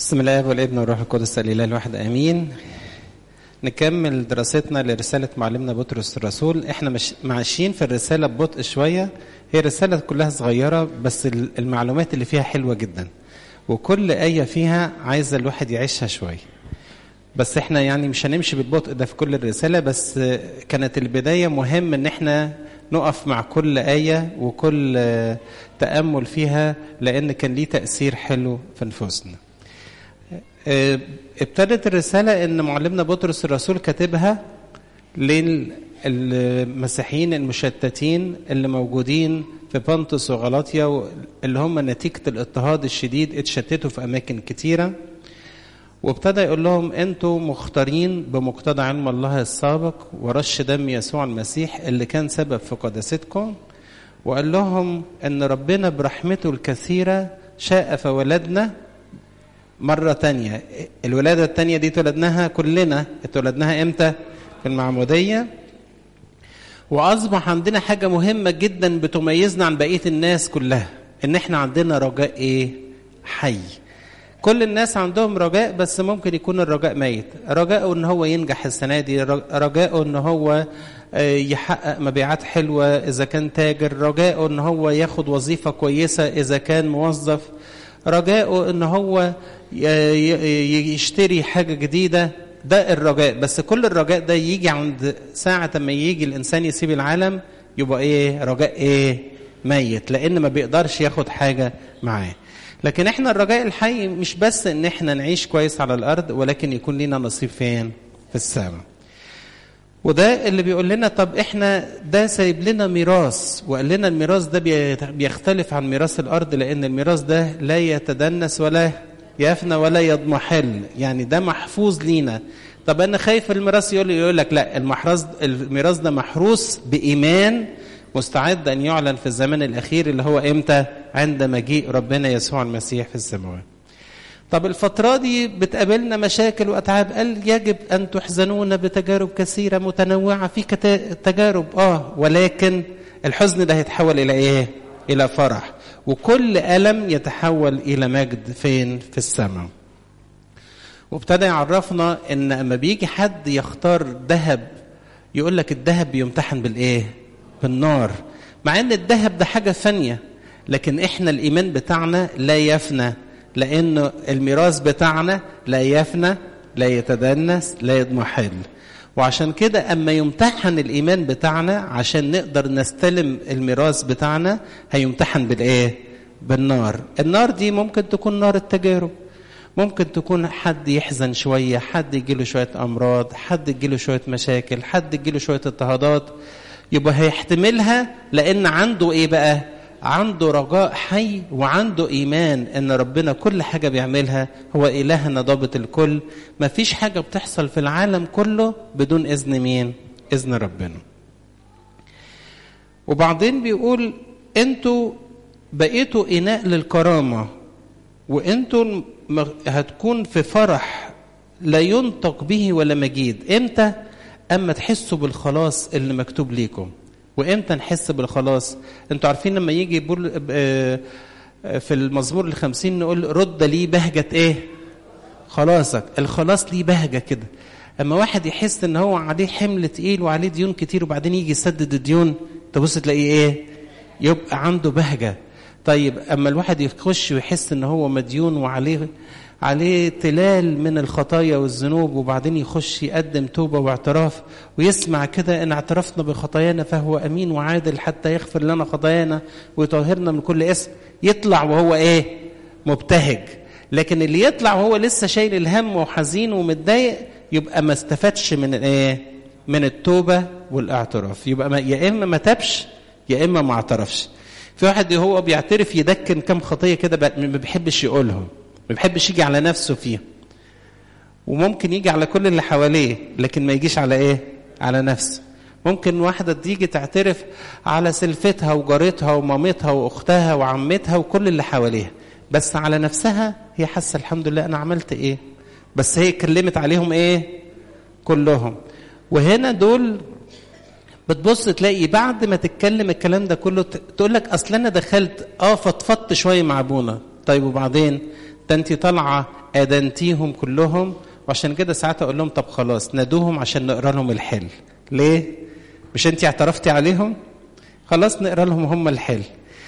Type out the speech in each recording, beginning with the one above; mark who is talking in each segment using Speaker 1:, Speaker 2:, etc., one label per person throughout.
Speaker 1: بسم الله والابن والروح القدس الاله الواحد امين. نكمل دراستنا لرساله معلمنا بطرس الرسول. احنا ماشيين في الرساله ببطء شويه، هي رساله كلها صغيره بس المعلومات اللي فيها حلوه جدا، وكل ايه فيها عايزه الواحد يعيشها شويه. بس احنا يعني مش هنمشي بالبطء ده في كل الرساله، بس كانت البدايه مهم ان احنا نقف مع كل ايه وكل تامل فيها، لان كان ليه تاثير حلو في نفوسنا. ابتدت الرسالة ان معلمنا بطرس الرسول كاتبها للمسيحيين المشتتين اللي موجودين في بنطس وغلاطيا، اللي هم نتيجة الاضطهاد الشديد اتشتتوا في اماكن كتيرة. وابتدى يقول لهم انتوا مختارين بمقتضى علم الله السابق ورش دم يسوع المسيح اللي كان سبب في قداستكم، وقال لهم ان ربنا برحمته الكثيرة شاء فولدنا مرة تانية. الولادة التانية دي اتولدناها كلنا، اتولدناها امتى؟ في المعمودية. وأصبح عندنا حاجة مهمة جدا بتميزنا عن بقية الناس كلها، ان احنا عندنا رجاء ايه؟ حي. كل الناس عندهم رجاء، بس ممكن يكون الرجاء ميت. رجاءه ان هو ينجح السنة دي، رجاءه ان هو يحقق مبيعات حلوة اذا كان تاجر، رجاءه ان هو ياخد وظيفة كويسة اذا كان موظف، رجاءه ان هو يشتري حاجة جديدة. ده الرجاء. بس كل الرجاء ده يجي عند ساعة ما يجي الإنسان يسيب العالم، يبقى ايه؟ رجاء ايه؟ ميت، لأن ما بيقدرش ياخد حاجة معاه. لكن احنا الرجاء الحي مش بس ان احنا نعيش كويس على الأرض، ولكن يكون لنا نصيب فين؟ في السماء. وده اللي بيقول لنا طب احنا ده سايب لنا ميراث، وقال لنا الميراث ده بيختلف عن ميراث الارض، لان الميراث ده لا يتدنس ولا يفنى ولا يضمحل، يعني ده محفوظ لينا. طب انا خايف الميراث يقول لك لا، الميراث ده محروس بايمان مستعد ان يعلن في الزمان الاخير، اللي هو امتى؟ عند مجيء ربنا يسوع المسيح في السماوات. طب الفترة دي بتقابلنا مشاكل وأتعاب، قال يجب أن تحزنون بتجارب كثيرة متنوعة. في تجارب ولكن الحزن ده هيتحول إلى إيه؟ إلى فرح. وكل ألم يتحول إلى مجد فين؟ في السماء. وابتدى يعرفنا إن أما بيجي حد يختار ذهب، يقول لك الذهب بيمتحن بالإيه؟ بالنار. مع إن الذهب ده حاجة فانية، لكن إحنا الإيمان بتاعنا لا يفنى، لأنه الميراث بتاعنا لا يفنى لا يتدنس لا يضمحل. وعشان كده أما يمتحن الإيمان بتاعنا عشان نقدر نستلم الميراث بتاعنا، هيمتحن بالإيه؟ بالنار. النار دي ممكن تكون نار التجارب، ممكن تكون حد يحزن شوية، حد يجيله شوية أمراض، حد يجيله شوية مشاكل، حد يجيله شوية اضطهادات، يبقى هيحتملها لأن عنده إيه بقى؟ عنده رجاء حي، وعنده إيمان أن ربنا كل حاجة بيعملها هو إلهنا ضابط الكل. ما فيش حاجة بتحصل في العالم كله بدون إذن مين؟ إذن ربنا. وبعدين بيقول أنتوا بقيتوا إناء للكرامة، وأنتوا هتكون في فرح لا ينطق به ولا مجيد. إمتى؟ أما تحسوا بالخلاص اللي مكتوب ليكم. وإمتى نحس بالخلاص؟ انتوا عارفين لما يجي في المزمور 50 نقول رد لي بهجة ايه؟ خلاصك. الخلاص ليه بهجة كده. اما واحد يحس ان هو عليه حمل تقيل وعليه ديون كتير، وبعدين يجي يسدد الديون، تبص تلاقيه ايه؟ يبقى عنده بهجة. طيب اما الواحد يخش ويحس ان هو مديون وعليه تلال من الخطايا والذنوب، وبعدين يخش يقدم توبة واعتراف، ويسمع كده ان اعترفنا بخطايانا فهو امين وعادل حتى يغفر لنا خطايانا ويطهرنا من كل اسم، يطلع وهو ايه؟ مبتهج. لكن اللي يطلع وهو لسه شايل الهم وحزين ومتضايق، يبقى ما استفادش من ايه؟ من التوبة والاعتراف. يبقى يا اما ما تابش يا اما ما اعترفش. في واحد هو بيعترف يدكن كم خطية كده ما بيحبش يقولهم، ما بيحبش يجي على نفسه فيه، وممكن يجي على كل اللي حواليه لكن ما يجيش على ايه؟ على نفسه. ممكن واحدة تيجي تعترف على سلفتها وجارتها ومامتها واختها وعمتها وكل اللي حواليها، بس على نفسها هي حاسه الحمد لله انا عملت ايه، بس هي اتكلمت عليهم ايه؟ كلهم. وهنا دول بتبص تلاقي بعد ما تتكلم الكلام ده كله تقول لك اصل انا دخلت فضفضت شويه مع ابونا. طيب وبعدين ده انت طالعه ادنتيهم كلهم. وعشان كده ساعات اقول لهم طب خلاص نادوهم عشان نقرا لهم الحل. ليه؟ مش انت اعترفتي عليهم؟ خلاص نقرا لهم هم الحل.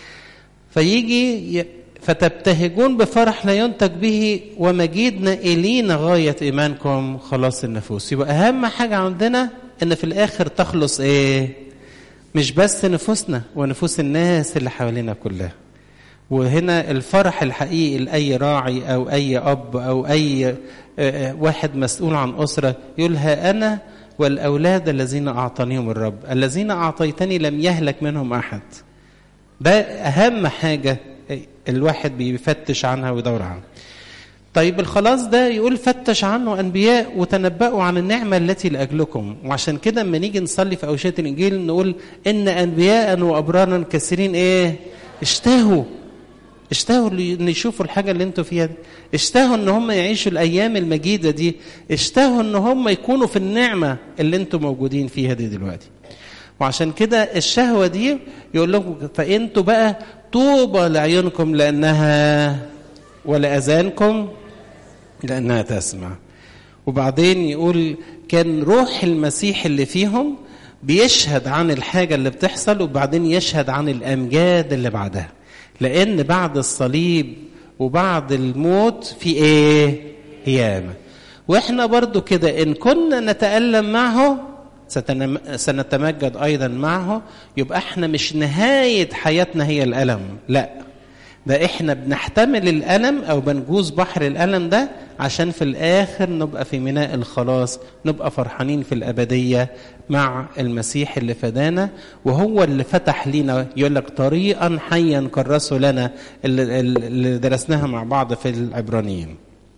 Speaker 1: فيجي فتبتهجون بفرح لا ينطق به ومجيد نائلين غايه ايمانكم خلاص النفوس. يبقى اهم حاجه عندنا ان في الاخر تخلص ايه؟ مش بس نفوسنا ونفوس الناس اللي حوالينا كلها. وهنا الفرح الحقيقي لأي راعي أو أي أب أو أي واحد مسؤول عن أسرة يقول ها أنا والأولاد الذين أعطانيهم الرب الذين أعطيتني لم يهلك منهم أحد. ده أهم حاجة الواحد بيفتش عنها ويدور عنها. طيب الخلاص ده يقول فتش عنه أنبياء وتنبأوا عن النعمة التي لأجلكم. وعشان كده لما نيجي نصلي في أوشية الإنجيل نقول إن أنبياء وأبرارا كثيرين إيه؟ اشتهوا ان يشوفوا الحاجه اللي انتوا فيها دي، اشتهوا ان هم يعيشوا الايام المجيده دي، اشتهوا ان هم يكونوا في النعمه اللي انتوا موجودين فيها دي دلوقتي. وعشان كده الشهوه دي يقول لكم فانتوا بقى طوبى لعيونكم لانها ولاذانكم لانها تسمع. وبعدين يقول كان روح المسيح اللي فيهم بيشهد عن الحاجه اللي بتحصل وبعدين يشهد عن الامجاد اللي بعدها. لأن بعد الصليب وبعد الموت في إيه؟ قيامة. وإحنا برضو كده إن كنا نتألم معه سنتمجد أيضا معه. يبقى إحنا مش نهاية حياتنا هي الألم، لا، ده إحنا بنحتمل الألم أو بنجوز بحر الألم ده عشان في الآخر نبقى في ميناء الخلاص، نبقى فرحانين في الأبدية مع المسيح اللي فدانا وهو اللي فتح لنا. يقول لك طريقا حيا كرسه لنا اللي درسناها مع بعض في العبرانيين.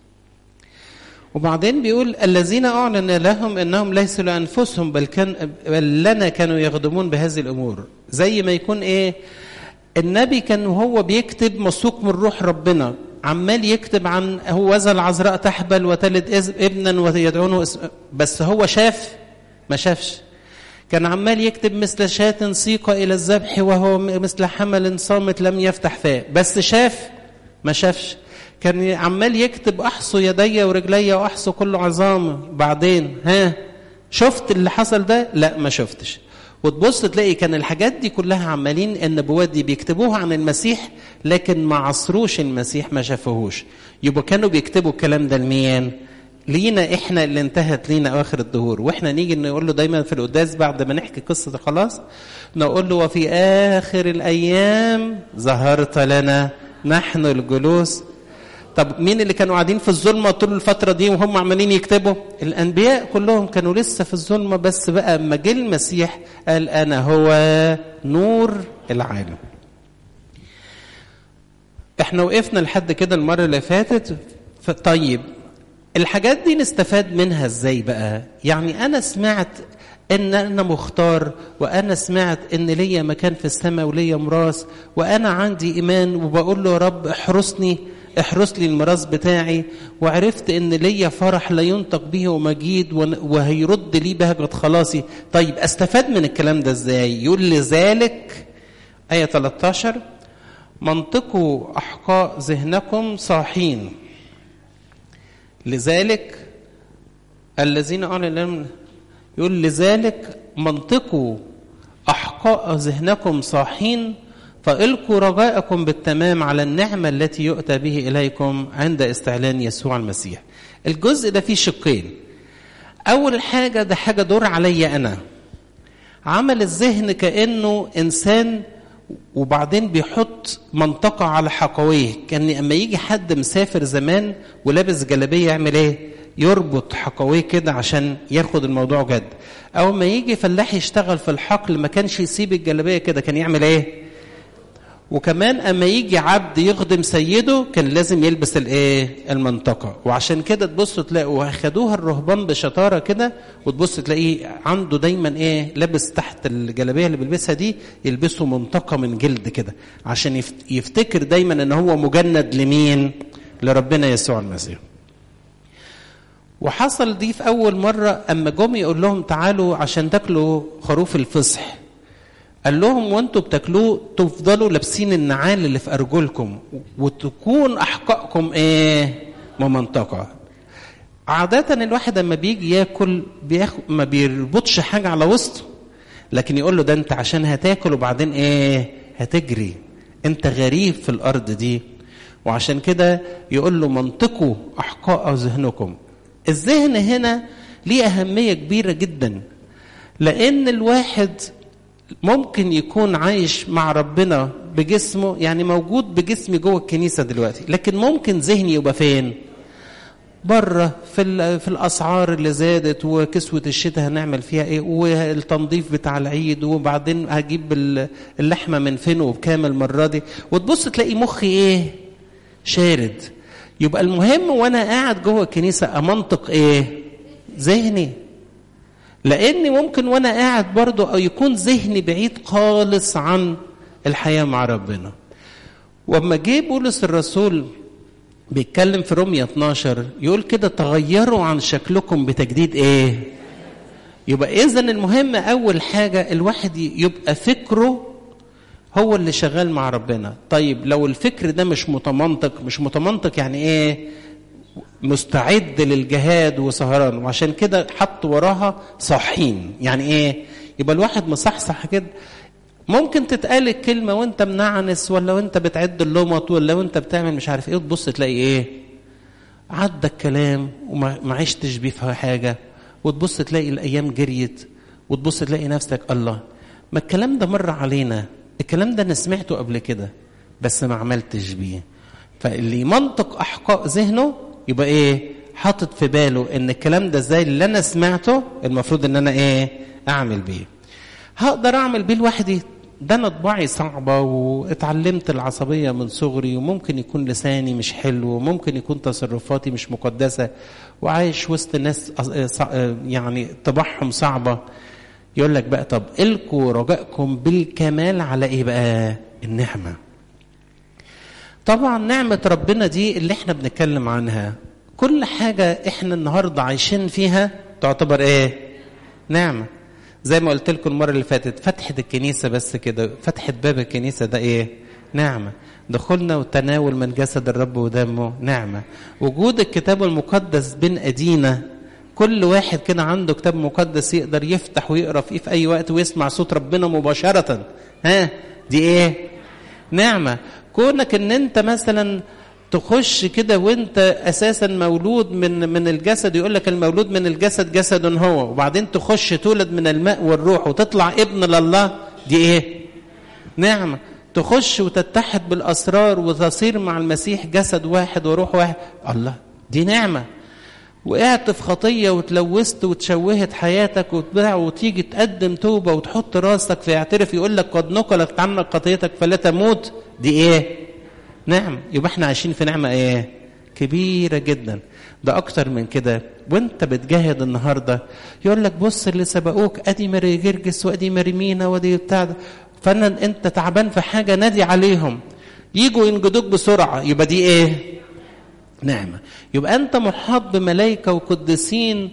Speaker 1: وبعدين بيقول الذين أعلن لهم أنهم ليسوا لأنفسهم بل لنا كانوا يخدمون بهذه الأمور. زي ما يكون إيه؟ النبي كان وهو بيكتب مسوق من روح ربنا عمال يكتب عن هو ذا العذراء تحبل وتلد ابنا ويدعونه بس هو شاف؟ ما شافش. كان عمال يكتب مثل شاة سيقة إلى الذبح وهو مثل حمل صامت لم يفتح فاه، بس شاف؟ ما شافش. كان عمال يكتب أحصو يدي ورجلي وأحصو كل عظام، بعدين شفت اللي حصل ده؟ لا ما شفتش. وتبص تلاقي كان الحاجات دي كلها عمالين النبوات دي بيكتبوها عن المسيح لكن ما عصروش المسيح، ما شافوهوش. يبقى كانوا بيكتبوا الكلام ده لمين؟ لينا احنا اللي انتهت لينا اواخر الدهور. واحنا نيجي نقول له دايما في القداس بعد ما نحكي قصه الخلاص نقول له وفي اخر الايام ظهرت لنا نحن الجلوس. طب مين اللي كانوا قاعدين في الظلمه طول الفتره دي وهم عمالين يكتبوا؟ الانبياء كلهم كانوا لسه في الظلمه، بس بقى اما جه المسيح قال انا هو نور العالم. احنا وقفنا لحد كده المره اللي فاتت. طيب الحاجات دي نستفاد منها ازاي بقى؟ يعني انا سمعت ان انا مختار، وانا سمعت ان ليا مكان في السماء وليا ميراث، وانا عندي ايمان وبقول له يا رب احرس لي الميراث بتاعي، وعرفت ان ليا فرح لا ينطق به ومجيد وهيرد لي بهجة خلاصي. طيب استفاد من الكلام ده ازاي؟ يقول لذلك آية 13 منطقوا أحقاء ذهنكم صاحين. لذلك الذين أعلن يقول لذلك منطقوا أحقاء ذهنكم صاحين فإلقوا رجاءكم بالتمام على النعمة التي يؤتى به إليكم عند استعلان يسوع المسيح. الجزء ده فيه شقين. أول حاجة ده حاجة دور علي أنا، عمل الذهن كأنه إنسان وبعدين بيحط منطقة على حقويه. كان أما يجي حد مسافر زمان ولابس جلابية يعمل إيه؟ يربط حقويه كده عشان ياخد الموضوع جد. أو ما يجي فلاح يشتغل في الحقل ما كانش يسيب الجلابية كده، كان يعمل إيه؟ وكمان أما يجي عبد يخدم سيده كان لازم يلبس المنطقة. وعشان كده تبصوا تلاقوا أخدوها الرهبان بشطارة كده، وتبص تلاقيه عنده دايما لابس تحت الجلابية اللي بيلبسها دي يلبسوا منطقة من جلد كده عشان يفتكر دايما ان هو مجند لمين؟ لربنا يسوع المسيح. وحصل دي في أول مرة أما جم يقول لهم تعالوا عشان تاكلوا خروف الفصح. قال لهم وانتوا بتاكلوه تفضلوا لابسين النعال اللي في ارجلكم وتكون احقائكم ايه ممنطقه. عاده الواحد لما بيجي ياكل ما بيربطش حاجه على وسطه، لكن يقول له ده انت عشان هتاكل وبعدين ايه هتجري، انت غريب في الارض دي. وعشان كده يقول له منطقوا احقاء ذهنكم. الذهن هنا ليه اهميه كبيره جدا، لان الواحد ممكن يكون عايش مع ربنا بجسمه، يعني موجود بجسمي جوه الكنيسه دلوقتي، لكن ممكن ذهني يبقى فين؟ بره في الاسعار اللي زادت، وكسوه الشتاء هنعمل فيها ايه، والتنظيف بتاع العيد، وبعدين هجيب اللحمه من فين وبكام المره دي، وتبص تلاقي مخي ايه شارد. يبقى المهم وانا قاعد جوه الكنيسه امنطق ايه ذهني، لاني ممكن وانا قاعد برضو او يكون ذهني بعيد خالص عن الحياه مع ربنا. واما جه بولس الرسول بيتكلم في رومية 12 يقول كده تغيروا عن شكلكم بتجديد ايه. يبقى اذن المهم اول حاجه الواحد يبقى فكره هو اللي شغال مع ربنا. طيب لو الفكر ده مش متمنطق يعني ايه؟ مستعد للجهاد وسهران، وعشان كده حط وراها صاحين. يعني ايه؟ يبقى الواحد مصحصح كده. ممكن تتقال الكلمة وانت منعنس، ولا وانت بتعد اللمط، ولا وانت بتعمل مش عارف ايه، وتبص تلاقي ايه عدى الكلام وما عشتش بيه في حاجة، وتبص تلاقي الايام جريت، وتبص تلاقي نفسك الله ما الكلام ده مر علينا، الكلام ده انا سمعته قبل كده بس ما عملتش بيه. فاللي منطق احقاء ذهنه يبقى ايه حاطط في باله ان الكلام ده ازاي اللي انا سمعته المفروض ان انا ايه اعمل بيه. هقدر اعمل بيه لوحدي؟ ده انا طباعي صعبه واتعلمت العصبيه من صغري، وممكن يكون لساني مش حلو، وممكن يكون تصرفاتي مش مقدسه، وعايش وسط ناس يعني طباعهم صعبه. يقول لك بقى طب القوا رجائكم بالكمال على ايه بقى؟ النعمه. طبعا نعمه ربنا دي اللي احنا بنتكلم عنها، كل حاجه احنا النهارده عايشين فيها تعتبر ايه؟ نعمه. زي ما قلت لكم المره اللي فاتت، فتحه الكنيسه بس كده، فتحه باب الكنيسه ده ايه؟ نعمه. دخولنا والتناول من جسد الرب ودمه نعمه. وجود الكتاب المقدس بين ايدينا، كل واحد كده عنده كتاب مقدس يقدر يفتح ويقرا فيه في اي وقت ويسمع صوت ربنا مباشره، دي ايه؟ نعمه. كونك ان انت مثلا تخش كده وانت اساسا مولود من الجسد، يقول لك المولود من الجسد جسد هو، وبعدين تخش تولد من الماء والروح وتطلع ابن لله، دي ايه؟ نعمه. تخش وتتحد بالاسرار وتصير مع المسيح جسد واحد وروح واحد، الله، دي نعمه. وقعت في خطيه وتلوثت وتشوهت حياتك وتباع، وتيجي تقدم توبه وتحط راسك فيعترف، يقول لك قد نقلت عنك خطيتك فلا تموت، دي ايه؟ نعم. يبقى احنا عايشين في نعمه ايه؟ كبيره جدا. ده اكتر من كده. وانت بتجاهد النهارده يقول لك بص اللي سبقوك، ادي ماري جرجس وادي ماري مينا وادي بتاع ده، فانا انت تعبان في حاجه نادي عليهم يجوا ينجدوك بسرعه، يبقى دي ايه؟ نعمه. يبقى انت محاط بملائكه وقديسين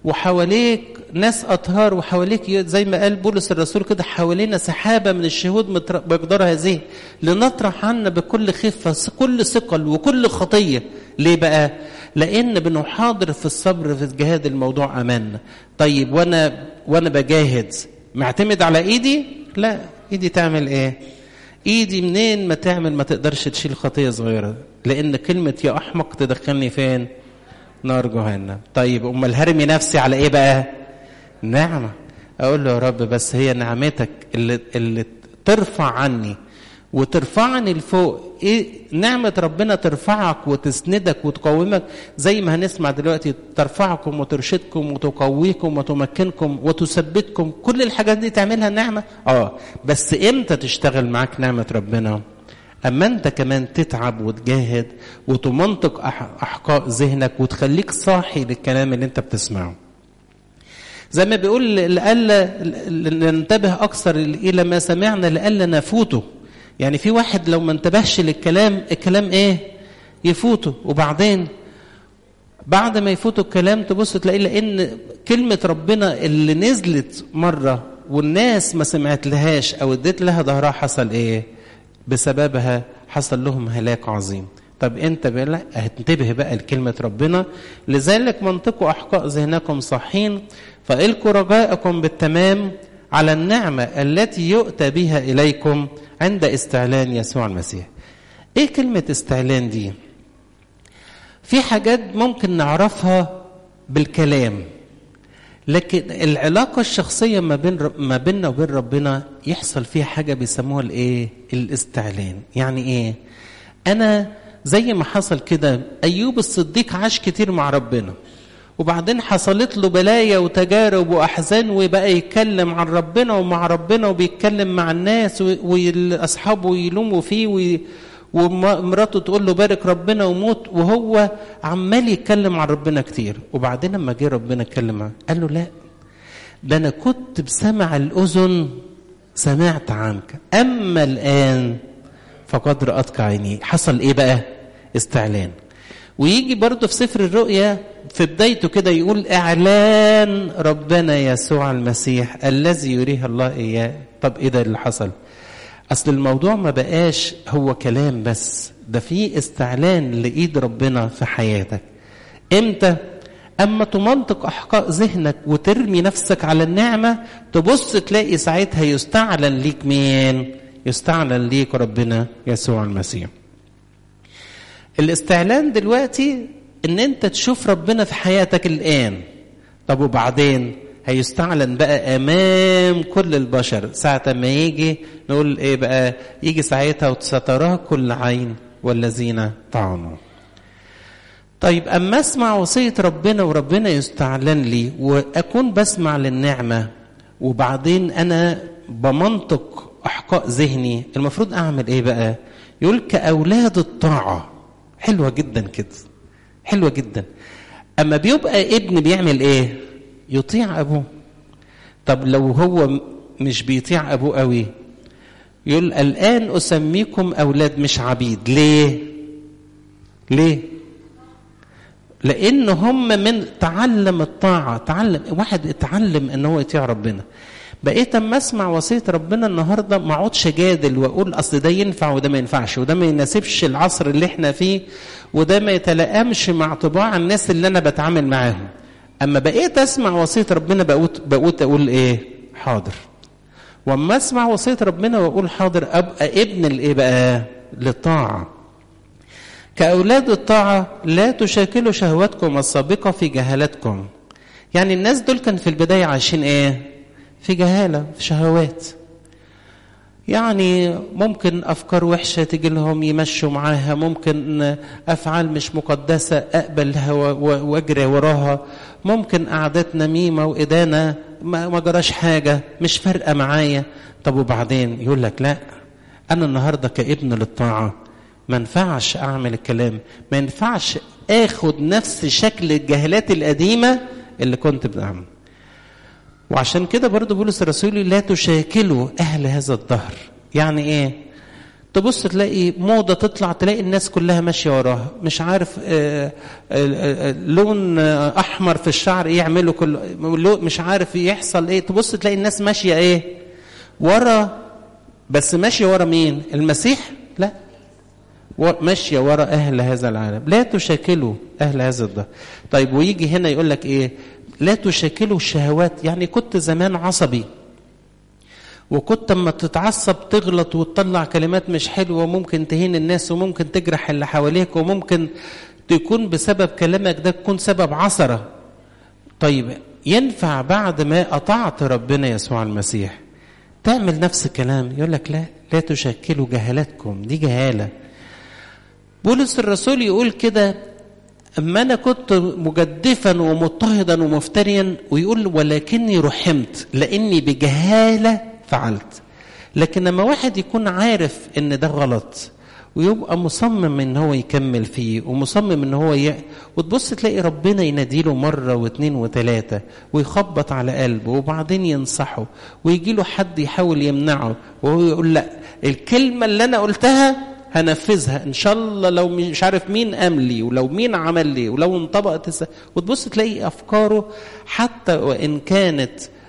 Speaker 1: وحواليك ناس اطهار، وحواليك زي ما قال بولس الرسول كده حوالينا سحابه من الشهود بقدر هذه لنطرح عنا بكل خفه كل ثقل وكل خطيه. ليه بقى؟ لان بنحاضر في الصبر في الجهاد الموضوع اماننا. طيب وانا بجاهد معتمد على ايدي؟ لا، ايدي تعمل ايه؟ ايدي منين ما تعمل ما تقدرش تشيل خطيه صغيره، لان كلمه يا احمق تدخلني فين؟ نار جهنم. طيب امال هرمي نفسي على ايه بقى؟ نعمه. اقول له يا رب بس هي نعمتك اللي ترفع عني وترفعني لفوق. ايه نعمه ربنا؟ ترفعك وتسندك وتقومك، زي ما هنسمع دلوقتي، ترفعكم وترشدكم وتقويكم وتمكنكم وتثبتكم. كل الحاجات دي تعملها النعمه. بس امتى تشتغل معاك نعمه ربنا؟ اما انت كمان تتعب وتجاهد وتمنطق احقاء ذهنك وتخليك صاحي للكلام اللي انت بتسمعه. زي ما بيقول لألا ننتبه اكثر الى ما سمعنا لألا نفوته. يعني في واحد لو ما انتبهش للكلام، الكلام ايه؟ يفوته. وبعدين بعد ما يفوته الكلام تبص تلاقي لان كلمه ربنا اللي نزلت مره والناس ما سمعت لهاش او اديت لها ظهرها، حصل ايه؟ بسببها حصل لهم هلاك عظيم. طب انت بقى هتنتبه بقى لكلمة ربنا، لذلك منطقوا احقاء ذهنكم صحين، فالقوا رجاءكم بالتمام على النعمة التي يؤتى بها اليكم عند استعلان يسوع المسيح. ايه كلمة استعلان دي؟ في حاجات ممكن نعرفها بالكلام، لكن العلاقة الشخصية ما بيننا وبين ربنا يحصل فيها حاجة بيسموها الايه؟ الاستعلان. يعني ايه؟ انا زي ما حصل كده، ايوب الصديق عاش كتير مع ربنا، وبعدين حصلت له بلايا وتجارب واحزان، وبقى يتكلم عن ربنا ومع ربنا، وبيتكلم مع الناس واصحابه يلوموا فيه، ومراته تقول له بارك ربنا وموت، وهو عمال يتكلم عن ربنا كتير. وبعدين لما جه ربنا اتكلم معاه قال له لا، ده انا كنت بسمع الاذن سمعت عنك، اما الان فقد رأتك عيني. حصل ايه بقى؟ استعلان. ويجي برضه في سفر الرؤيا في بدايته كده يقول اعلان ربنا يسوع المسيح الذي يريه الله اياه. طب ايه ده اللي حصل؟ اصل الموضوع ما بقاش هو كلام بس، ده في استعلان لإيد ربنا في حياتك. امتى؟ اما تمنطق احقاء ذهنك وترمي نفسك على النعمة، تبص تلاقي ساعتها يستعلن ليك مين؟ يستعلن ليك ربنا يسوع المسيح. الاستعلان دلوقتي ان انت تشوف ربنا في حياتك الان. طب وبعدين هيستعلن بقى امام كل البشر ساعة ما يجي نقول ايه بقى؟ يجي ساعتها وتستراه كل عين والذين طعنوا. طيب اما اسمع وصية ربنا وربنا يستعلن لي واكون بسمع للنعمة، وبعدين انا بمنطق احقاء ذهني، المفروض اعمل ايه بقى؟ يقول كاولاد الطاعة. حلوة جدا كده، حلوة جدا. اما بيبقى ابن بيعمل ايه؟ يطيع ابوه. طب لو هو مش بيطيع ابوه قوي، يقول الان اسميكم اولاد مش عبيد. ليه؟ ليه؟ لان هم من تعلم الطاعة، تعلم واحد اتعلم ان هو يطيع ربنا. بقيت اما اسمع وصية ربنا النهارده ما اقعدش جادل واقول اصل ده ينفع وده ما ينفعش، وده ما يناسبش العصر اللي احنا فيه، وده ما يتلائمش مع طباع الناس اللي انا بتعامل معاهم. اما بقيت اسمع وصية ربنا بقيت اقول ايه؟ حاضر. واما اسمع وصية ربنا واقول حاضر، ابقى ابن الايه بقى؟ للطاعة. كاولاد الطاعة لا تشاكلوا شهواتكم السابقة في جهالتكم. يعني الناس دول كان في البداية عايشين ايه؟ في جهالة، في شهوات. يعني ممكن أفكار وحشة تيجي لهم يمشوا معاها، ممكن أفعال مش مقدسة أقبلها وأجري وراها، ممكن قعدات نميمة وإدانة ما جراش حاجة مش فارقة معايا. طب وبعدين يقول لك لا، أنا النهاردة كابن للطاعة ما ينفعش أعمل الكلام، ما ينفعش أخد نفس شكل الجهالات القديمة اللي كنت بعمل. وعشان كده برضو بولس الرسول لا تشاكلوا أهل هذا الدهر. يعني إيه؟ تبص تلاقي موضة تطلع، تلاقي الناس كلها ماشية وراها، مش عارف لون أحمر في الشعر إيه يعملوا، كل مش عارف يحصل إيه، تبص تلاقي الناس ماشية إيه؟ ورا. بس ماشية ورا مين؟ المسيح؟ لا، ماشية ورا أهل هذا العالم. لا تشاكلوا أهل هذا الدهر. طيب ويجي هنا يقول لك إيه؟ لا تشاكلوا الشهوات. يعني كنت زمان عصبي، وكنت اما تتعصب تغلط وتطلع كلمات مش حلوة، وممكن تهين الناس، وممكن تجرح اللي حواليك، وممكن تكون بسبب كلامك ده تكون سبب عثرة. طيب ينفع بعد ما أطعت ربنا يسوع المسيح تعمل نفس الكلام؟ يقول لك لا، لا تشاكلوا جهالاتكم. دي جهالة. بولس الرسول يقول كده أما أنا كنت مجدفا ومضطهدا ومفتريا، ويقول ولكني رحمت لأني بجهالة فعلت. لكن لما واحد يكون عارف إن ده غلط ويبقى مصمم إن هو يكمل فيه، ومصمم إن هو وتبص تلاقي ربنا يناديله مرة واثنين وثلاثة ويخبط على قلبه، وبعدين ينصحه، ويجي له حد يحاول يمنعه، وهو يقول لا، الكلمة اللي أنا قلتها هنفذها ان شاء الله، لو مش عارف مين قام لي، ولو مين عمل لي، ولو انطبقت وتبص تلاقي افكاره حتى وان كانت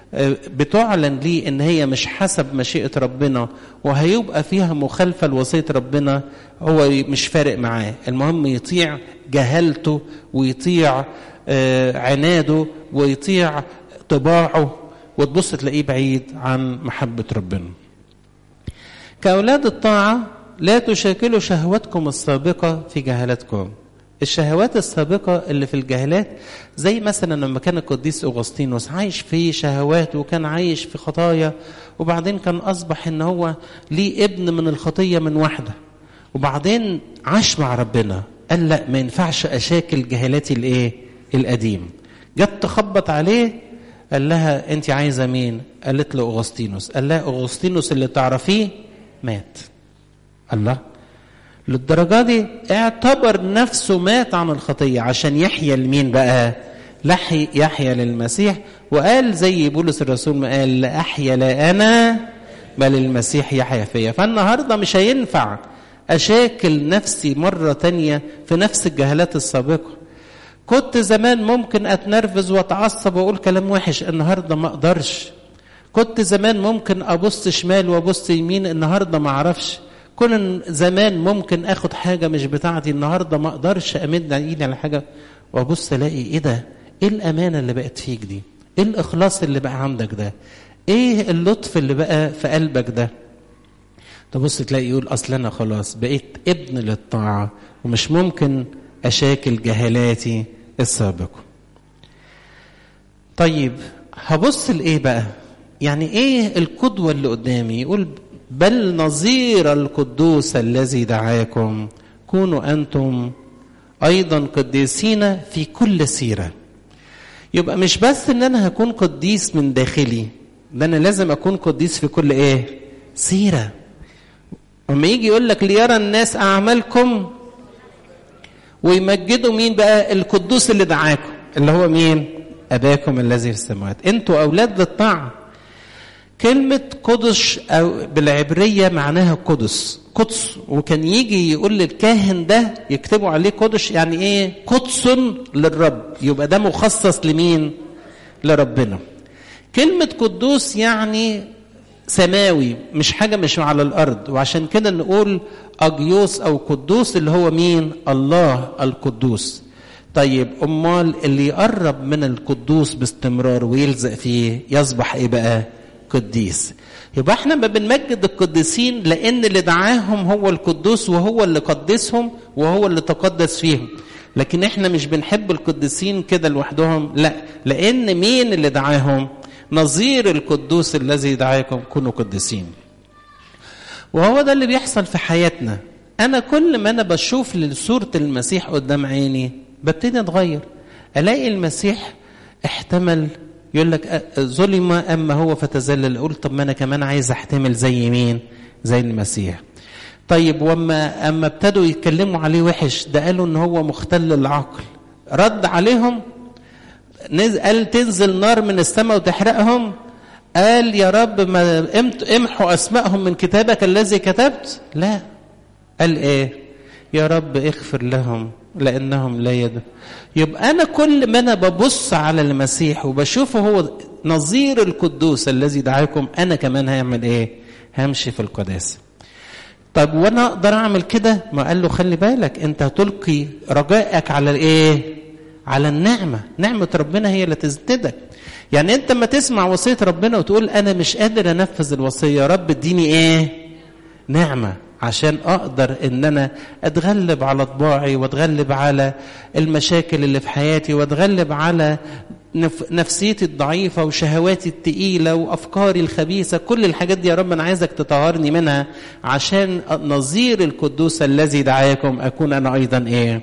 Speaker 1: بتعلن ليه ان هي مش حسب مشيئة ربنا وهيبقى فيها مخالفة لوصية ربنا، هو مش فارق معاه، المهم يطيع جهلته ويطيع عناده ويطيع طباعه، وتبص تلاقيه بعيد عن محبة ربنا. كأولاد الطاعة لا تشاكلوا شهواتكم السابقة في جهالتكم. الشهوات السابقة اللي في الجهالات زي مثلا لما كان القديس أغسطينوس عايش في شهوات وكان عايش في خطايا، وبعدين كان أصبح إن هو ليه ابن من الخطية من واحدة، وبعدين عاش مع ربنا قال لا ما ينفعش أشاكل جهالاتي القديم. جت تخبط عليه قال لها أنت عايزة مين؟ قالت له أغسطينوس. قال لها أغسطينوس اللي تعرفيه مات. الله، للدرجة دي اعتبر نفسه مات عن الخطية عشان يحيى لمين بقى؟ يحيى للمسيح. وقال زي بولس الرسول ما قال لا أحيا لا أنا بل المسيح يحيى فيا. فالنهاردة مش هينفع أشاكل نفسي مرة تانية في نفس الجهالات السابقة. كنت زمان ممكن أتنرفز وأتعصب وأقول كلام وحش، النهاردة ما أقدرش. كنت زمان ممكن أبص شمال وأبص يمين، النهاردة ما أعرفش. كون زمان ممكن اخد حاجة مش بتاعتي، النهاردة ما اقدرش امد ايدي على حاجة وابص الاقي ايه ده؟ ايه الامانة اللي بقت فيك دي؟ ايه الاخلاص اللي بقى عندك ده؟ ايه اللطف اللي بقى في قلبك ده؟ تبص تلاقي يقول اصل انا خلاص بقيت ابن للطاعة ومش ممكن اشاكل جهالاتي السابقة. طيب هبص لايه بقى؟ يعني ايه القدوة اللي قدامي؟ يقول بل نظير القدوس الذي دعاكم كونوا أنتم أيضا قديسين في كل سيرة. يبقى مش بس إن أنا هكون قديس من داخلي، ده أنا لازم أكون قديس في كل سيرة. وما يجي يقول لك ليرى الناس أعمالكم ويمجدوا مين بقى؟ القدوس اللي دعاكم، اللي هو مين؟ أباكم الذي في السماوات. أنتوا أولاد للطاعة. كلمة قدس أو بالعبرية معناها قدس، وكان يجي يقول للكاهن ده يكتبوا عليه قدس، يعني ايه؟ قدس للرب، يبقى ده مخصص لمين؟ لربنا. كلمة قدوس يعني سماوي، مش حاجة مش على الأرض، وعشان كده نقول أجيوس أو قدوس اللي هو مين؟ الله القدوس. طيب أمال اللي يقرب من القدوس باستمرار ويلزق فيه يصبح ايه بقى؟ قديس. يبقى احنا ما بنمجد القديسين لان اللي دعاهم هو القدوس وهو اللي قدسهم وهو اللي تقدس فيهم، لكن احنا مش بنحب القديسين كده لوحدهم، لا، لان مين اللي دعاهم؟ نظير القدوس الذي دعاكم كونوا قديسين. وهو ده اللي بيحصل في حياتنا. انا كل ما انا بشوف لصورة المسيح قدام عيني ببتدي اتغير، الاقي المسيح احتمل، يقول لك ظلم أما هو فتذلل، أقول طب ما أنا كمان عايز أحتمل زي مين؟ زي المسيح. طيب أما ابتدوا يتكلموا عليه وحش، ده قالوا إن هو مختل العقل، رد عليهم قال تنزل نار من السماء وتحرقهم، قال يا رب ما امحوا أسمائهم من كتابك الذي كتبت؟ لا، قال إيه؟ يا رب اغفر لهم لأنهم لا يدرون. يبقى أنا كل ما أنا ببص على المسيح وبشوفه هو نظير القدوس الذي دعاكم، أنا كمان هيعمل إيه؟ همشي في القداسة. طب وأنا أقدر أعمل كده؟ ما قال له خلي بالك أنت هتلقي رجائك على الإيه؟ على النعمة. نعمة ربنا هي اللي تزددك. يعني أنت ما تسمع وصية ربنا وتقول أنا مش قادر أنفذ الوصية، يا رب اديني نعمة عشان أقدر إن أنا أتغلب على طباعي وأتغلب على المشاكل اللي في حياتي وأتغلب على نفسيتي الضعيفة وشهواتي التقيلة وأفكاري الخبيثة. كل الحاجات دي يا رب أنا عايزك تطهرني منها عشان نظير القدوس الذي دعاكم أكون أنا أيضا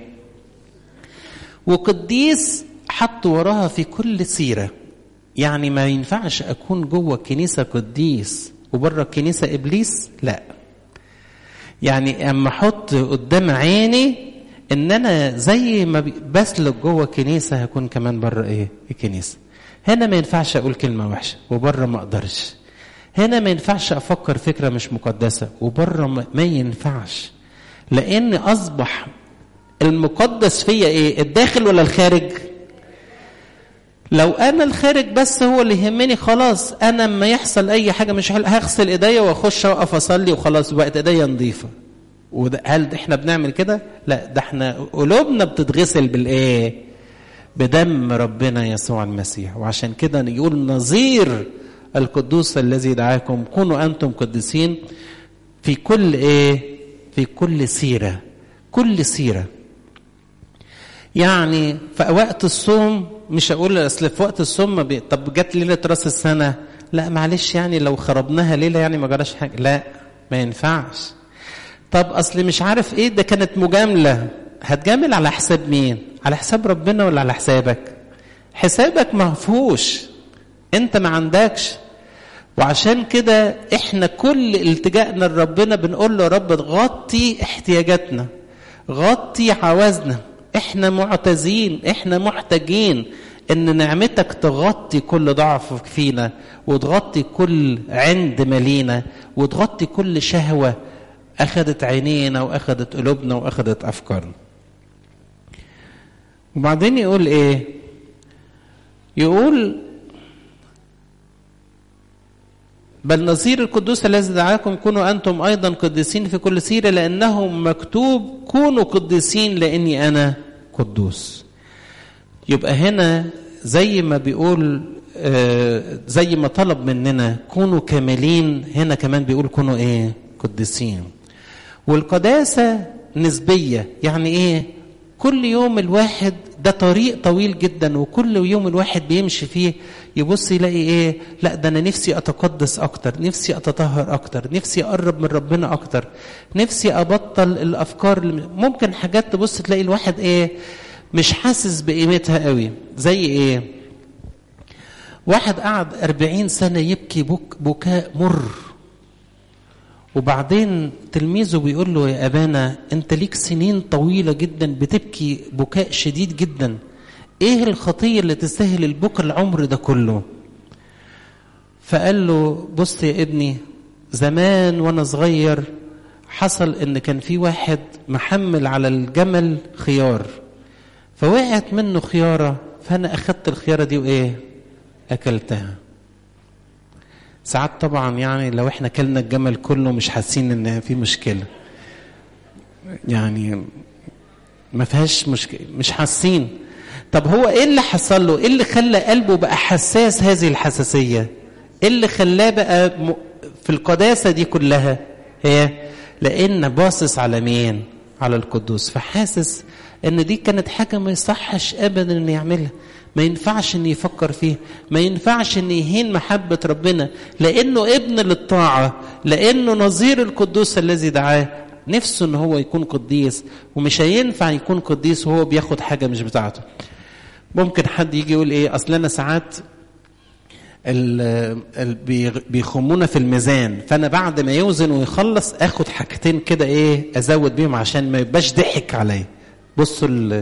Speaker 1: وقديس حط وراها في كل سيرة. يعني ما ينفعش أكون جوه الكنيسة قديس وبره الكنيسة إبليس، لا. يعني اما احط قدام عيني ان انا زي ما بسلك جوه الكنيسه هكون كمان بره الكنيسه. هنا ما ينفعش اقول كلمه وحشه وبره ما اقدرش. هنا ما ينفعش افكر فكره مش مقدسه وبره ما ينفعش، لان اصبح المقدس فيا الداخل ولا الخارج؟ لو انا الخارج بس هو اللي يهمني، خلاص انا لما يحصل اي حاجه مش هغسل ايديا واخش واقف اصلي وخلاص بقت ايديا نظيفه. هل احنا بنعمل كده؟ لا، ده احنا قلوبنا بتتغسل بالايه؟ بدم ربنا يسوع المسيح. وعشان كده يقول نظير القدوس الذي دعاكم كونوا انتم قديسين في كل ايه؟ في كل سيره. كل سيره يعني في وقت الصوم، مش هقول اصل في وقت الصوم طب جت ليله راس السنه، لا معلش يعني لو خربناها ليله يعني ما جراش حاجه، لا ما ينفعش. طب اصل مش عارف ايه، ده كانت مجامله. هتجامل على حساب مين؟ على حساب ربنا ولا على حسابك؟ حسابك مفهوش، انت ما عندكش. وعشان كده احنا كل التجائنا لربنا بنقول له يا رب غطي احتياجاتنا، غطي عوازنا، احنا معتزين، احنا محتاجين ان نعمتك تغطي كل ضعف فينا، وتغطي كل عند مالينا، وتغطي كل شهوة اخذت عينينا واخذت قلوبنا واخذت افكارنا. وبعدين يقول ايه؟ يقول بل نظير القدوس الذي دعاكم كونوا أنتم أيضا قديسين في كل سيرة لأنه مكتوب كونوا قديسين لأني أنا قدوس. يبقى هنا زي ما بيقول زي ما طلب مننا كونوا كاملين، هنا كمان بيقول كونوا إيه؟ قديسين. والقداسة نسبية، يعني إيه؟ كل يوم الواحد ده طريق طويل جدا، وكل يوم الواحد بيمشي فيه يبص يلاقي ايه؟ لا ده انا نفسي اتقدس اكتر، نفسي اتطهر اكتر، نفسي اقرب من ربنا اكتر، نفسي ابطل الافكار ممكن حاجات تبص تلاقي الواحد ايه؟ مش حاسس بقيمتها قوي. زي ايه؟ واحد قعد 40 سنة يبكي بكاء مر، وبعدين تلميذه بيقول له يا أبانا أنت ليك سنين طويلة جدا بتبكي بكاء شديد جدا، إيه الخطية اللي تستاهل البكاء العمر ده كله؟ فقال له بص يا ابني، زمان وأنا صغير حصل إن كان في واحد محمل على الجمل خيار، فوقعت منه خيارة، فأنا أخدت الخيارة دي وإيه؟ أكلتها. ساعات طبعا يعني لو احنا كلنا الجمل كله مش حاسين ان في مشكلة، يعني ما فيهاش مشكلة، مش حاسين. طب هو ايه اللي حصل له؟ ايه اللي خلى قلبه بقى حساس هذه الحساسية؟ ايه اللي خلاه بقى في القداسة دي كلها؟ هي لان باصص على مين؟ على القدوس، فحاسس ان دي كانت حاجة ما يصحش ابدا ان يعملها، ما ينفعش ان يفكر فيه، ما ينفعش ان يهين محبة ربنا، لانه ابن للطاعة، لانه نظير القدوس الذي دعاه، نفسه ان هو يكون قديس، ومش هينفع يكون قديس وهو بياخد حاجة مش بتاعته. ممكن حد يجي يقول ايه؟ اصل انا ساعات بيخمونا في الميزان، فانا بعد ما يوزن ويخلص اخد حاجتين كده ايه ازود بيهم عشان ما يبقاش ضحك عليا. بصوا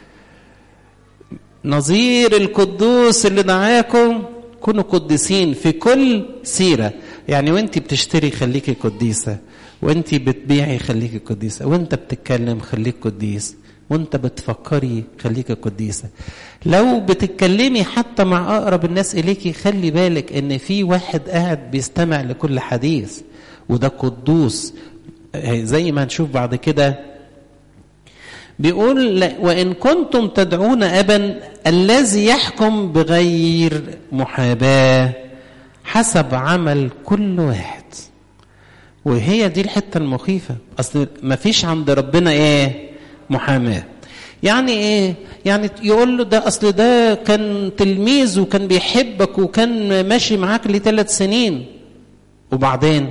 Speaker 1: نظير القدوس اللي دعاكم كونوا قديسين في كل سيرة. يعني وانت بتشتري خليكي قديسة، وانت بتبيعي خليكي قديسة، وانت بتتكلم خليك قديس، وانت بتفكري خليكي قديسة. لو بتتكلمي حتى مع اقرب الناس اليكي خلي بالك ان في واحد قاعد بيستمع لكل حديث، وده قدوس. زي ما هنشوف بعد كده بيقول وإن كنتم تدعون أبا الذي يحكم بغير محاباة حسب عمل كل واحد. وهي دي الحتة المخيفة، أصل ما فيش عند ربنا إيه؟ محاماة. يعني إيه؟ يعني يقول له ده أصل ده كان تلميذ وكان بيحبك وكان ماشي معاك ل3 سنين، وبعدين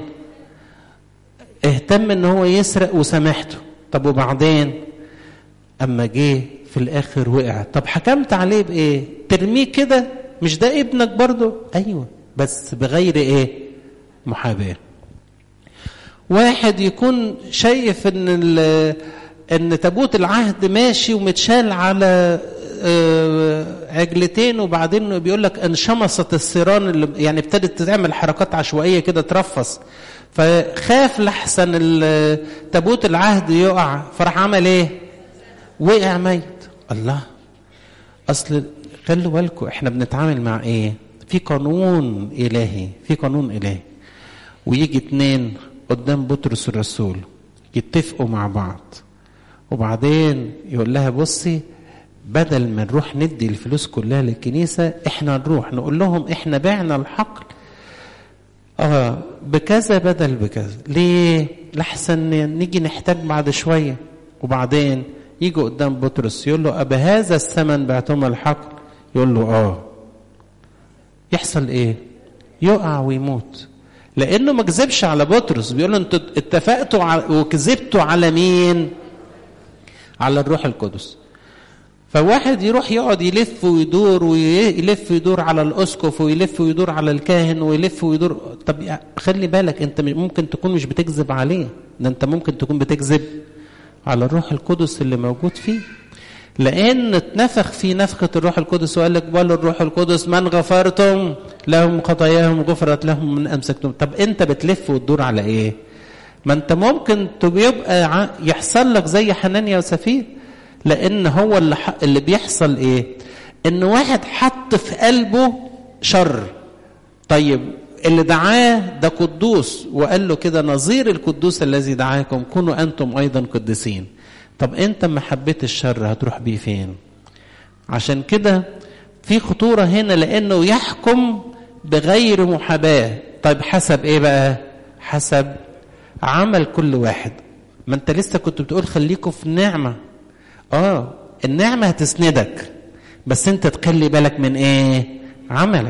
Speaker 1: اهتم إن هو يسرق وسامحته، طب وبعدين أما جه في الآخر وقع، طب حكمت عليه بإيه؟ ترميه كده؟ مش ده ابنك برضو؟ أيوة، بس بغير إيه؟ محاباة. واحد يكون شايف إن تابوت العهد ماشي ومتشال على عجلتين، وبعدين بيقول لك انشمصت الثيران اللي يعني ابتدت تعمل حركات عشوائية كده ترفص، فخاف لحسن تابوت العهد يقع، فراح عمل إيه؟ وقع ميت. الله، أصل خلوا بالكم احنا بنتعامل مع ايه؟ في قانون الهي، في قانون الهي. ويجي 2 قدام بطرس الرسول يتفقوا مع بعض، وبعدين يقول لها بصي، بدل ما نروح ندي الفلوس كلها للكنيسة، احنا نروح نقول لهم احنا بعنا الحقل بكذا بدل بكذا. ليه؟ لحسن نيجي نحتاج بعد شوية. وبعدين يجي قدام بطرس يقول له أبهذا الثمن بعتم الحقل؟ يقول له يحصل ايه؟ يقع ويموت، لانه ما كذبش على بطرس. بيقول له انتوا اتفقتوا وكذبتوا على مين؟ على الروح القدس. فواحد يروح يقعد يلف ويدور ويلف ويدور على الاسقف ويلف ويدور على الكاهن ويلف ويدور. طب خلي بالك، انت ممكن تكون مش بتكذب عليه، ده انت ممكن تكون بتكذب على الروح القدس اللي موجود فيه، لان اتنفخ في نفخة الروح القدس وقال لك قالوا الروح القدس من غفرتم لهم خطاياهم غفرت لهم من امسكتم. طب انت بتلف وتدور على ايه؟ ما انت ممكن تبقى يحصل لك زي حنانيا وسفير، لان هو اللي بيحصل ايه؟ ان واحد حط في قلبه شر. طيب اللي دعاه ده قدوس، وقال له كده نظير القدوس الذي دعاكم كونوا انتم ايضا قديسين. طب انت ما حبيت الشر هتروح بيه فين؟ عشان كده في خطورة هنا، لانه يحكم بغير محاباة. طيب حسب ايه بقى؟ حسب عمل كل واحد. ما انت لسه كنت بتقول خليكوا في النعمة. النعمة هتسندك، بس انت تخلي بالك من ايه؟ عملك.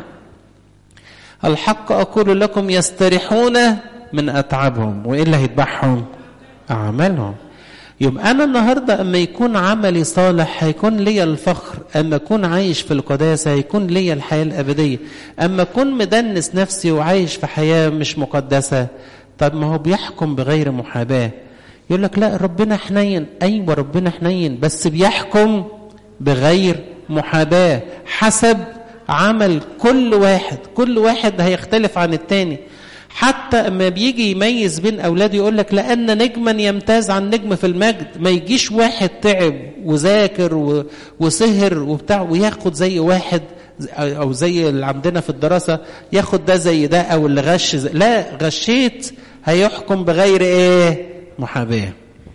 Speaker 1: الحق اقول لكم يستريحون من اتعابهم، وايه اللي هيتبعهم؟ اعمالهم. يبقى انا النهارده اما يكون عملي صالح هيكون ليا الفخر، اما اكون عايش في القداسه هيكون ليا الحياه الابديه، اما اكون مدنس نفسي وعايش في حياه مش مقدسه. طب ما هو بيحكم بغير محاباه. يقول لك لا ربنا حنين، ايوه ربنا حنين، بس بيحكم بغير محاباه حسب عمل كل واحد. كل واحد هيختلف عن التاني. حتى اما بيجي يميز بين اولاده يقول لك لان نجما يمتاز عن نجم في المجد. ما يجيش واحد تعب وذاكر وسهر وبتاع وياخد زي واحد، او زي اللي عندنا في الدراسه ياخد ده زي ده، او اللي غش لا، غشيت هيحكم بغير ايه؟ محاباه.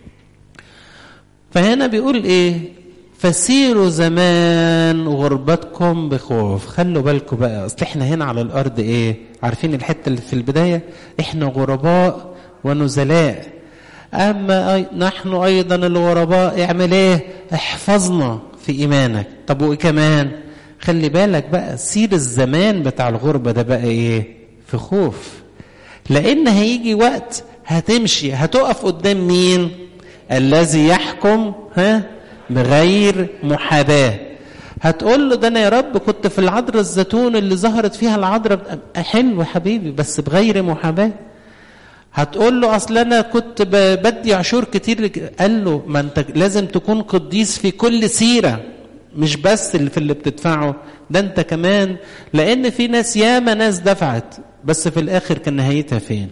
Speaker 1: فهنا بيقول ايه؟ فسيروا زمان غربتكم بخوف. خلوا بالكم بقى، اصل احنا هنا على الارض ايه؟ عارفين الحته اللي في البدايه؟ احنا غرباء ونزلاء. اما نحن ايضا الغرباء اعمل ايه؟ احفظنا في ايمانك. طب وايه كمان؟ خلي بالك بقى، سير الزمان بتاع الغربه ده بقى ايه؟ في خوف. لان هيجي وقت هتمشي هتقف قدام مين؟ الذي يحكم بغير محاباه. هتقول له ده انا يا رب كنت في العذراء الزيتون اللي ظهرت فيها العذراء، حلو حبيبي بس بغير محاباه. هتقول له اصل انا كنت بدي عشور كتير، قال له ما انت لازم تكون قديس في كل سيره، مش بس اللي في اللي بتدفعه ده، انت كمان. لان في ناس ياما ناس دفعت بس في الاخر كان نهايتها فين؟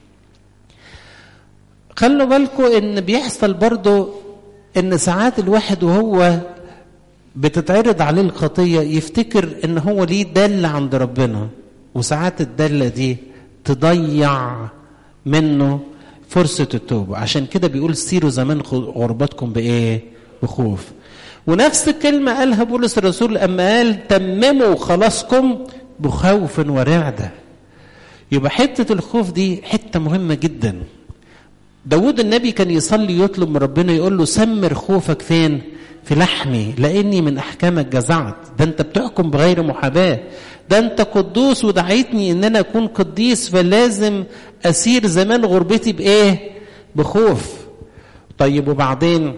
Speaker 1: خلوا بالكم ان بيحصل برضو ان ساعات الواحد وهو بتتعرض عليه الخطية يفتكر ان هو ليه دالة عند ربنا، وساعات الدالة دي تضيع منه فرصة التوبة. عشان كده بيقول سيروا زمان غربتكم بايه؟ بخوف. ونفس الكلمة قالها بولس الرسول اما قال تمموا خلاصكم بخوف ورعدة. يبقى حتة الخوف دي حتة مهمة جدا. داود النبي كان يصلي يطلب من ربنا يقول له سمر خوفك فين؟ في لحمي لاني من احكامك جزعت. ده انت بتحكم بغير محاباه، ده انت قدوس ودعيتني ان انا اكون قديس، فلازم اسير زمان غربتي بايه؟ بخوف. طيب وبعدين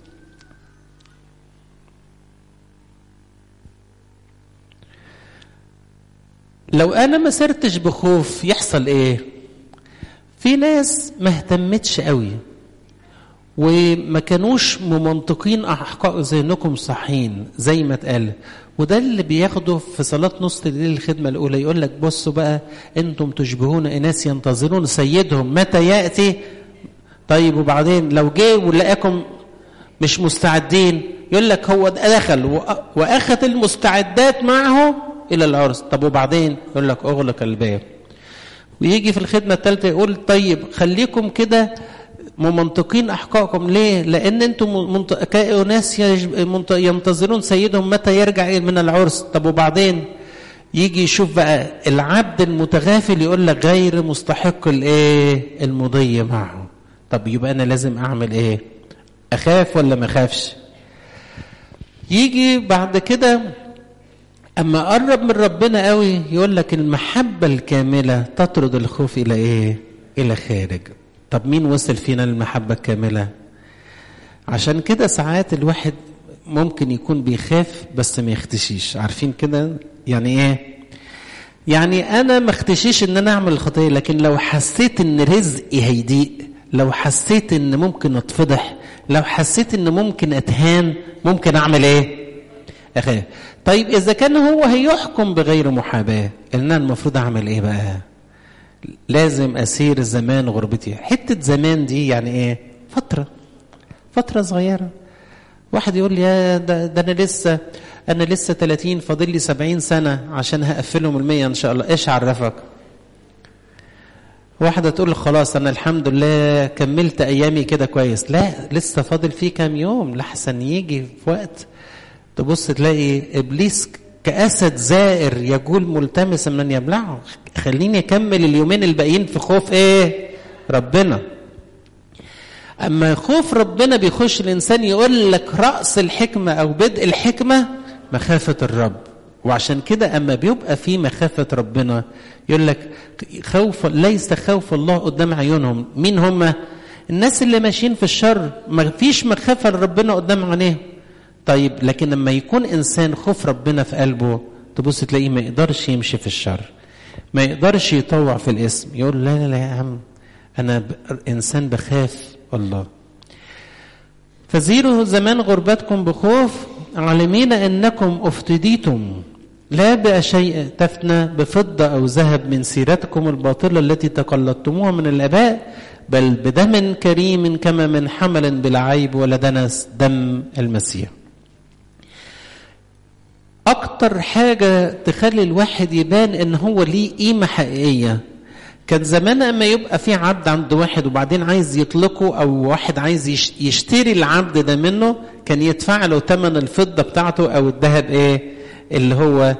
Speaker 1: لو انا ما سرتش بخوف يحصل ايه؟ في ناس ما اهتمتش قوي وما كانوش ممنطقين احقاق ذهنكم صحيين زي ما اتقال، وده اللي بياخده في صلاة نص الليل الخدمة الأولى. يقول لك بصوا بقى انتم تشبهون اناس ينتظرون سيدهم متى يأتي. طيب وبعدين لو جه ولقاكم مش مستعدين، يقول لك هو دخل واخذ المستعدات معه الى العرس. طب وبعدين؟ يقول لك اغلق الباب. ويجي في الخدمه الثالثه يقول طيب خليكم كده ممنطقين احقائكم. ليه؟ لان انتم كناس ينتظرون سيدهم متى يرجع من العرس. طب وبعدين؟ يجي يشوف بقى العبد المتغافل يقول لك غير مستحق الايه؟ المضي معه. طب يبقى انا لازم اعمل ايه؟ اخاف ولا ما اخافش؟ يجي بعد كده اما قرب من ربنا قوي يقول لك المحبة الكاملة تطرد الخوف الى ايه؟ الى خارج. طب مين وصل فينا للمحبة الكاملة؟ عشان كده ساعات الواحد ممكن يكون بيخاف بس ما يختشيش. عارفين كده يعني ايه؟ يعني انا ما اختشيش ان انا اعمل الخطية، لكن لو حسيت ان رزقي هيضيق، لو حسيت ان ممكن اتفضح، لو حسيت ان ممكن اتهان، ممكن اعمل ايه؟ اخاف. طيب اذا كان هو هيحكم بغير محاباة، انا المفروض اعمل ايه بقى؟ لازم اسير زمان غربتي. حتة زمان دي يعني ايه؟ فترة صغيرة. واحد يقول لي يا ده انا لسه 30 فاضل لي 70 سنة عشان هقفلهم 100 ان شاء الله. ايش عرفك؟ واحدة تقول خلاص انا الحمد لله كملت ايامي كده كويس. لا، لسه فاضل فيه كام يوم، لحسن يجي في وقت تبص تلاقي ابليس كأسد زائر يجول ملتمسا من يبلعه. خليني اكمل اليومين الباقيين في خوف ايه؟ ربنا. اما خوف ربنا بيخش الانسان يقول لك رأس الحكمة او بدء الحكمة مخافة الرب. وعشان كده اما بيبقى في مخافة ربنا يقول لك خوف، ليس خوف الله قدام عيونهم. مين هم؟ الناس اللي ماشيين في الشر، ما فيش مخافة لربنا قدام عينيه. طيب لكن لما يكون انسان خوف ربنا في قلبه تبص تلاقيه ما يقدرش يمشي في الشر، ما يقدرش يطوع في الاسم. يقول لا لا لا يا عم انا انسان بخاف الله. فزيروا زمان غربتكم بخوف عالمين انكم افتديتم لا بشيء تفنى بفضة او ذهب من سيرتكم الباطلة التي تقلدتموها من الاباء، بل بدم كريم كما من حمل بلا عيب ولا دنس، دم المسيح. اكتر حاجة تخلي الواحد يبان ان هو ليه قيمة حقيقية. كان زمان اما يبقى في عبد عند واحد وبعدين عايز يطلقه او واحد عايز يشتري العبد ده منه، كان يدفع له ثمن الفضة بتاعته او الذهب ايه اللي هو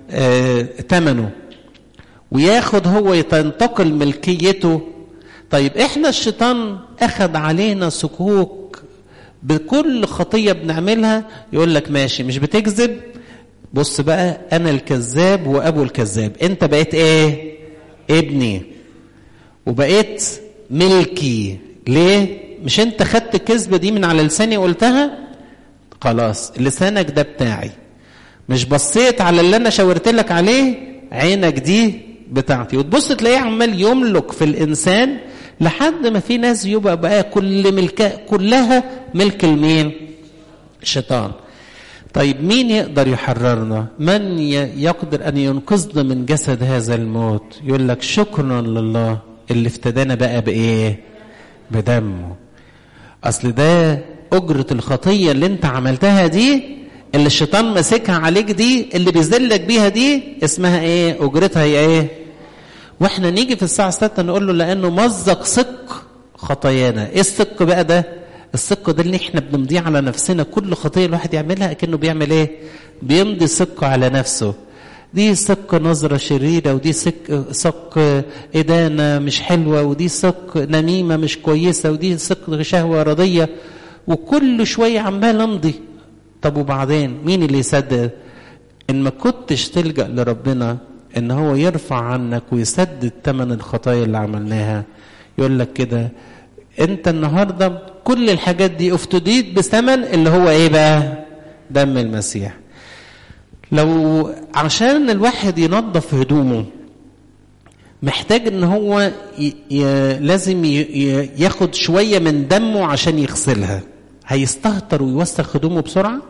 Speaker 1: ثمنه، وياخد هو تنتقل ملكيته. طيب احنا الشيطان اخذ علينا سكوك بكل خطية بنعملها. يقول لك ماشي مش بتكذب، بص بقى انا الكذاب وابو الكذاب، انت بقيت ايه؟ ابني وبقيت ملكي. ليه؟ مش انت خدت الكذبة دي من على لساني قلتها؟ خلاص لسانك ده بتاعي. مش بصيت على اللي انا شاورت لك عليه؟ عينك دي بتاعتي. وتبص تلاقيه عمال يملك في الانسان لحد ما في ناس يبقى بقى كلها ملك المين؟ الشيطان. طيب مين يقدر يحررنا؟ من يقدر أن ينقذنا من جسد هذا الموت؟ يقول لك شكرا لله اللي افتدانا بقى بإيه؟ بدمه. أصل ده أجرة الخطية اللي انت عملتها دي، اللي الشيطان مسكها عليك دي، اللي بيذلك بيها دي، اسمها ايه؟ أجرتها هي ايه؟ واحنا نيجي في الساعة 6 نقول له لأنه مزق سق خطايانا. ايه السق بقى ده؟ السق ده اللي احنا بنمضيه على نفسنا. كل خطية الواحد يعملها كأنه بيعمل ايه؟ بيمضي سق على نفسه. دي سق نظرة شريرة، ودي سق إدانة مش حلوة، ودي سق نميمة مش كويسة، ودي سق شهوة رضية، وكل شوية عمال امضي. طب وبعدين مين اللي يسدد؟ ان ما كنتش تلجأ لربنا ان هو يرفع عنك ويسدد ثمن الخطايا اللي عملناها. يقول لك كده انت النهاردة كل الحاجات دي افتديت بثمن اللي هو ايه بقى؟ دم المسيح. لو عشان الواحد ينظف هدومه محتاج ان هو لازم ياخد شوية من دمه عشان يغسلها، هيستهتر ويوسخ هدومه بسرعة؟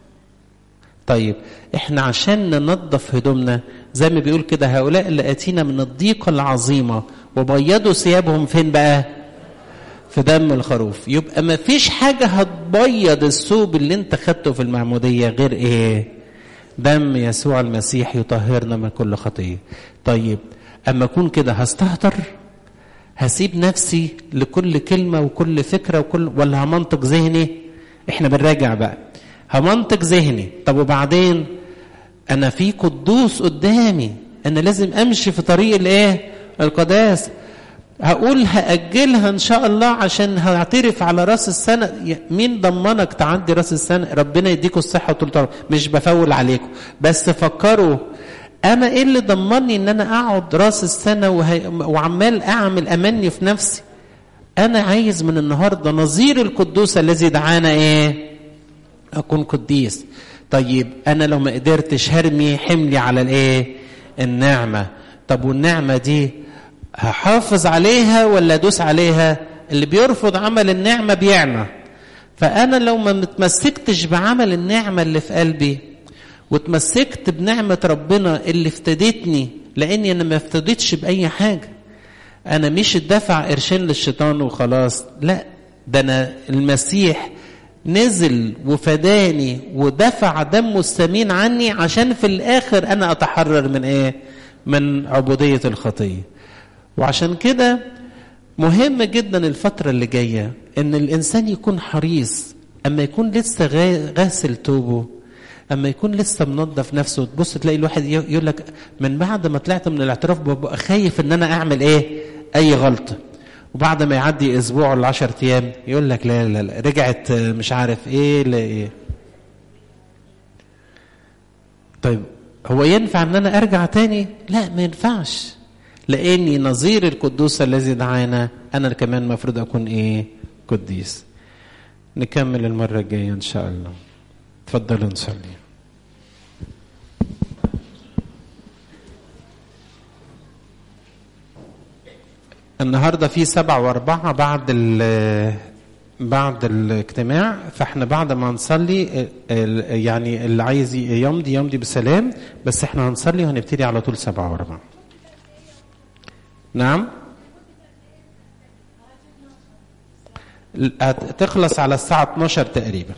Speaker 1: طيب احنا عشان ننظف هدومنا زي ما بيقول كده هؤلاء اللي اتينا من الضيقة العظيمة وبيضوا ثيابهم فين بقى؟ في دم الخروف. يبقى ما فيش حاجة هتبيض الثوب اللي انت خدته في المعمودية غير ايه؟ دم يسوع المسيح يطهرنا من كل خطية. طيب اما اكون كده هستهتر؟ هسيب نفسي لكل كلمة وكل فكرة ولا همنطق ذهني؟ احنا بنراجع بقى. همنطق ذهني. طب وبعدين انا في قدوس قدامي، انا لازم امشي في طريق الايه؟ القداس. هقول هأجلها ان شاء الله عشان هعترف على راس السنة. مين ضمنك تعدي راس السنة؟ ربنا يديكم الصحة وطول العمر، مش بفول عليكم، بس فكروا انا ايه اللي ضمني ان انا اقعد راس السنة وعمال اعمل امني في نفسي؟ انا عايز من النهاردة نظير القدوس الذي دعانا ايه؟ اكون قديس. طيب انا لو ما قدرتش هرمي حملي على الايه؟ النعمة. طب والنعمة دي هحافظ عليها ولا ادوس عليها؟ اللي بيرفض عمل النعمة بيعمى. فانا لو ما متمسكتش بعمل النعمة اللي في قلبي وتمسكت بنعمة ربنا اللي افتدتني، لاني انا ما افتدتش باي حاجة، انا مش ادفع قرشين للشيطان وخلاص، لا، ده انا المسيح نزل وفداني ودفع دمه الثمين عني عشان في الاخر انا اتحرر من ايه؟ من عبودية الخطية. وعشان كده مهم جدا الفترة اللي جاية ان الانسان يكون حريص، اما يكون لسه غاسل توبه، اما يكون لسه منظف نفسه. تبص تلاقي الواحد يقول لك من بعد ما طلعت من الاعتراف ببقى خايف ان انا اعمل ايه؟ اي غلطة. وبعد ما يعدي اسبوع ولا 10 ايام يقول لك لا لا لا رجعت مش عارف ايه لا ايه. طيب هو ينفع ان انا ارجع تاني؟ لا، ما ينفعش، لاني نظير القدوس الذي دعانا انا كمان المفروض اكون ايه؟ قديس. نكمل المرة الجاية ان شاء الله. تفضلوا نصلي. النهاردة في 7 و4 بعد الاجتماع، فاحنا بعد ما نصلي يعني اللي عايز يمضي بسلام، بس احنا هنصلي وهنبتدي على طول 7 و4. نعم، تخلص على الساعة 12 تقريبا.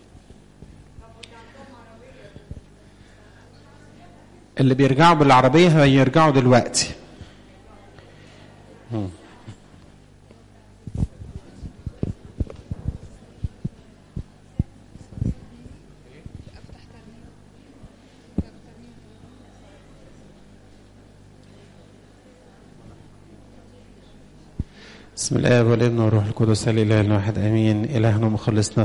Speaker 1: اللي بيرجعوا بالعربية هيرجعوا دلوقتي. بسم الله والابن والروح القدس الاله الواحد امين. الهنا مخلصنا